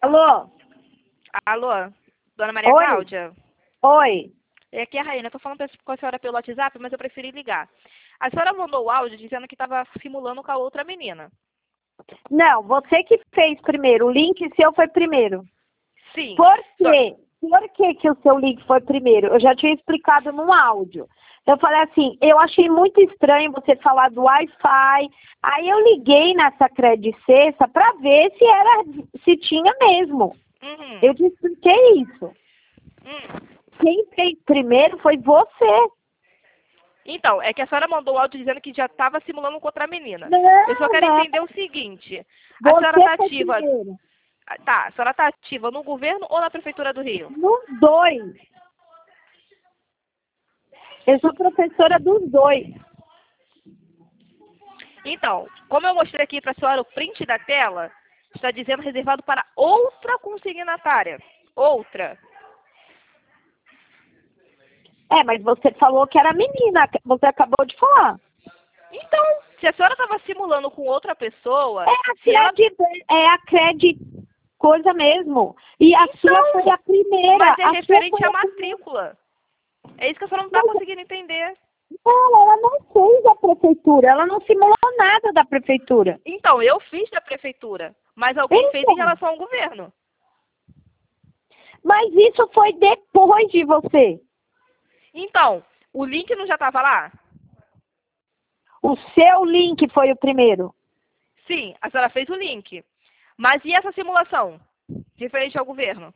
Alô? Alô, dona Maria Oi? Cláudia? Oi? É aqui a Raína. Eu tô falando com a senhora pelo WhatsApp, mas eu preferi ligar. A senhora mandou o áudio dizendo que estava simulando com a outra menina. Não, você que fez primeiro. O link seu foi primeiro. Sim. Por quê? Por que o seu link foi primeiro? Eu já tinha explicado no áudio. Eu falei assim, eu achei muito estranho você falar do Wi-Fi. Aí eu liguei nessa Cred Sexta para ver se tinha mesmo. Uhum. Eu te expliquei isso. Quem fez primeiro foi você. Então, é que a senhora mandou o áudio dizendo que já estava simulando com outra menina. Não, Eu só quero não. entender o seguinte. A senhora Você está foi ativa. primeiro. Tá, a senhora está ativa no governo ou na Prefeitura do Rio? Nos dois. Eu sou professora dos dois. Então, como eu mostrei aqui para a senhora o print da tela, está dizendo reservado para outra consignatária. Outra. É, mas você falou que era menina. Você acabou de falar. Então, se a senhora estava simulando com outra pessoa, É a Cred coisa mesmo. E a sua foi a primeira. mas é A sua referente foi à a primeira. matrícula. É isso que a senhora não está conseguindo entender. Não, ela não fez a prefeitura. Ela não simulou nada da prefeitura. Então, eu fiz da prefeitura, mas alguém fez em Então, relação ao governo. mas isso foi depois de você. Então, o link não já estava lá? O seu link foi o primeiro. Sim, a senhora fez o link. Mas e essa simulação? Referente ao governo?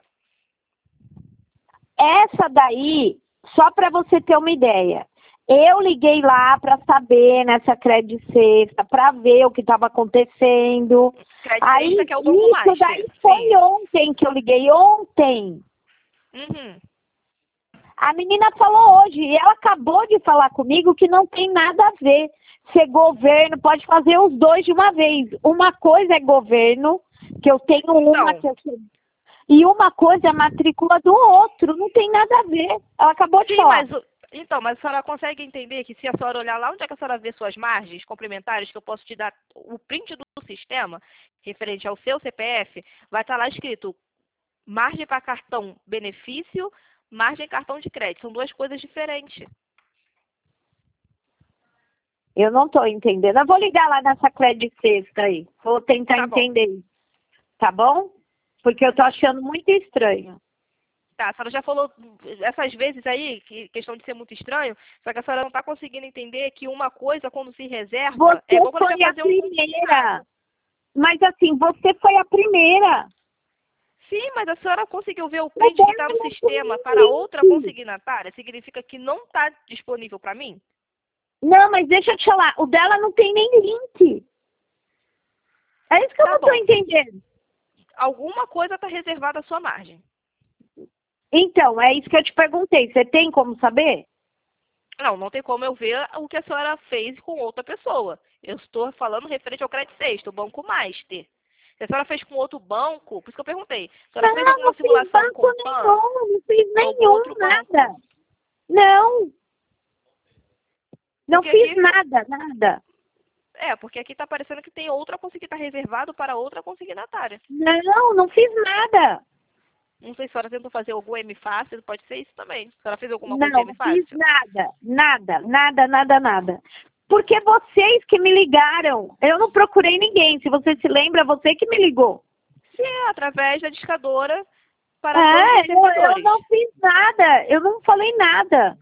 Essa daí, só para você ter uma ideia. Eu liguei lá para saber nessa Cred Sexta, para ver o que estava acontecendo. Crédito Aí, extra, que é o Banco isso Master. daí foi Sim. ontem que eu liguei, ontem. Uhum. A menina falou hoje, e ela acabou de falar comigo que não tem nada a ver. Ser governo, pode fazer os dois de uma vez. Uma coisa é governo, que eu tenho uma Então, que eu sei. E uma coisa é a matrícula do outro, não tem nada a ver. Ela acabou de sim, falar. então, mas a senhora consegue entender que se a senhora olhar lá onde é que a senhora vê suas margens complementares, que eu posso te dar o print do sistema, referente ao seu CPF, vai estar lá escrito margem para cartão benefício, margem cartão de crédito. São duas coisas diferentes. Eu não estou entendendo. Eu vou ligar lá nessa Cred Sexta aí. Vou tentar Tá bom. entender isso. Tá bom? Porque eu tô achando muito estranho. Tá, a senhora já falou essas vezes aí, que questão de ser muito estranho, só que a senhora não está conseguindo entender que uma coisa, quando se reserva, é Você igual quando foi vai a fazer um consignado. primeira. Mas assim, você foi a primeira. Sim, mas a senhora conseguiu ver o O print que está dela no não tem sistema para nem outra link. consignatária? Significa que não está disponível para mim? Não, mas deixa eu te falar. O dela não tem nem link. É isso que eu Tá não tô bom. entendendo. Alguma coisa está reservada à sua margem. Então, é isso que eu te perguntei. Você tem como saber? Não, não tem como eu ver o que a senhora fez com outra pessoa. Eu estou falando referente ao Crédito Sexto, o Banco Master. Se a senhora fez com outro banco, por isso que eu perguntei. A senhora fez Não, alguma não fiz simulação banco com o PAN nenhum. Não fiz ou algum nenhum, outro nada. banco? Não, não Porque fiz aqui, nada, nada. porque aqui está parecendo que tem outra está reservado para outra consignatária. Não, não fiz nada. Não sei se a senhora tentou fazer algum M fácil, pode ser isso também. A senhora fez alguma coisa de Não, M não fiz fácil? nada. Nada, nada, nada, nada. Porque vocês que me ligaram. Eu não procurei ninguém. Se você se lembra, você que me ligou. Sim, através da discadora para todos os É, eu servidores. não fiz nada. Eu não falei nada.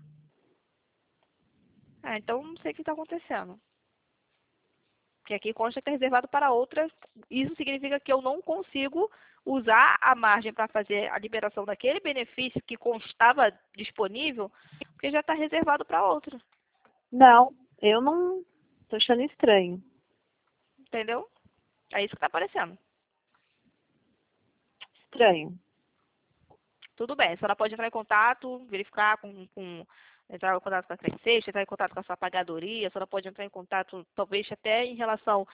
Então não sei o que está acontecendo. Porque aqui consta que é reservado para outra. Isso significa que eu não consigo usar a margem para fazer a liberação daquele benefício que constava disponível, porque já está reservado para outra. Não, eu não. Tô achando estranho. Entendeu? É isso que está aparecendo. Estranho. Tudo bem, a senhora pode entrar em contato, verificar entrar em contato com a Credit Sexta, entrar em contato com a sua pagadoria, a senhora pode entrar em contato, talvez até em relação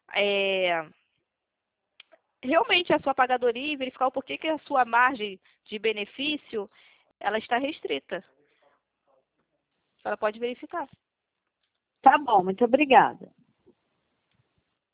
realmente à sua pagadoria e verificar o porquê que a sua margem de benefício ela está restrita. A senhora pode verificar. Tá bom, muito obrigada.